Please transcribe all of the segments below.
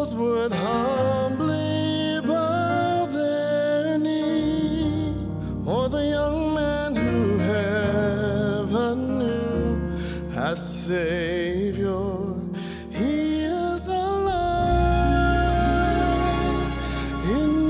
those would humbly bow their knee, or the young man who heaven knew as Savior. He is alive in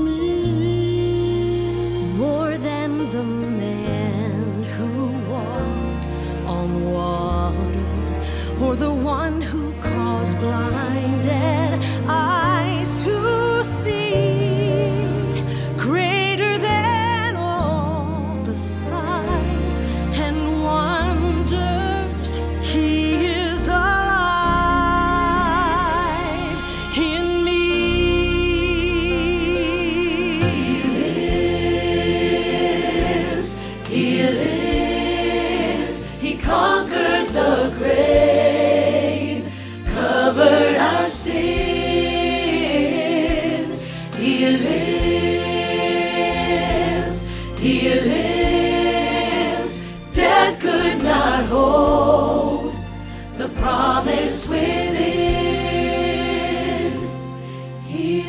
me. More than the man who walked on water, or the one who caused blinded eyes to see, greater than all the signs and wonders, he is alive in me. He lives, he conquered the grave, covered our sin. He lives, death could not hold the promise within. He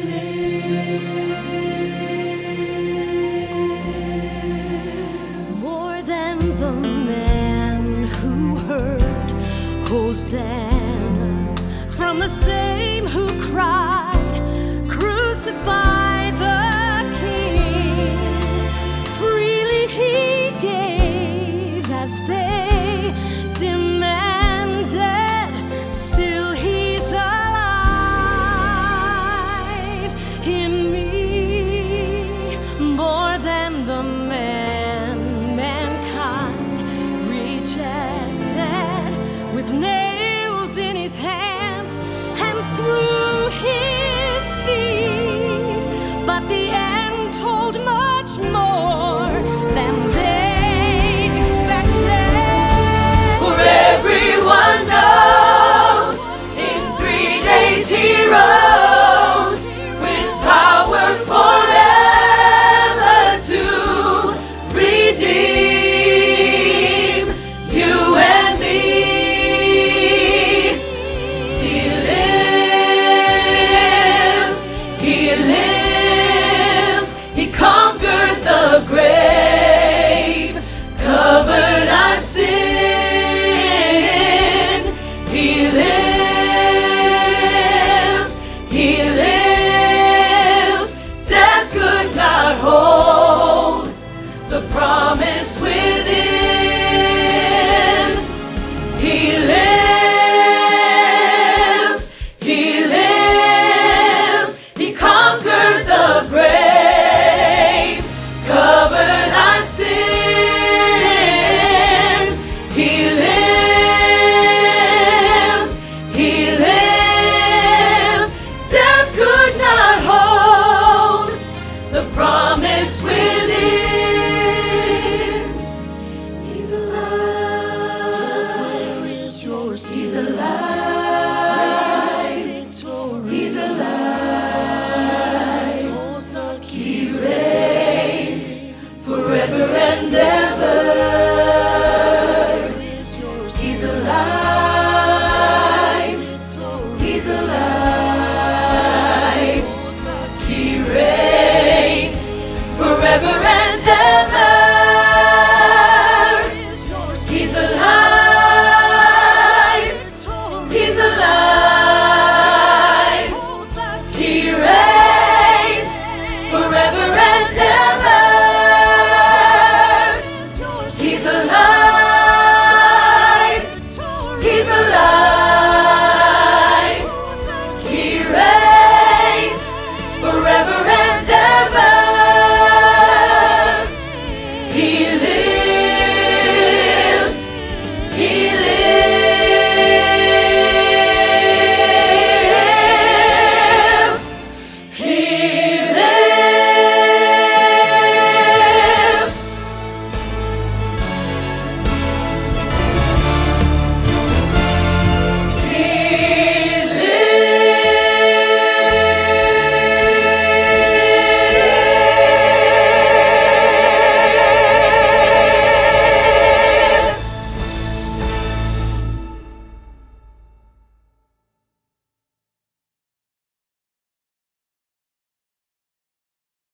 lives. More than the man who heard Hosanna from the same who cried, crucified.